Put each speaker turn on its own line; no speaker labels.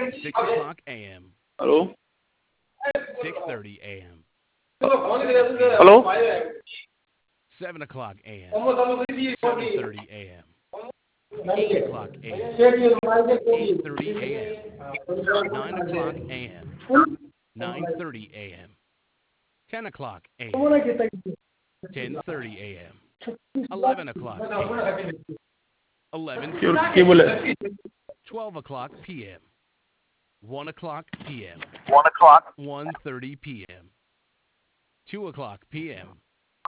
6 o'clock a.m.
Hello?
6:30 a.m.
Hello?
7 o'clock a.m. 7:30 a.m. 8 o'clock a.m. 8:30 a.m. 9 o'clock a.m. 9:30 a.m. 10 o'clock a.m. 10:30 a.m. 11 o'clock a.m.
কি
11:30
বলে
a.m. 12 o'clock p.m. 1 o'clock p.m. 1:30 p.m. 2 o'clock p.m.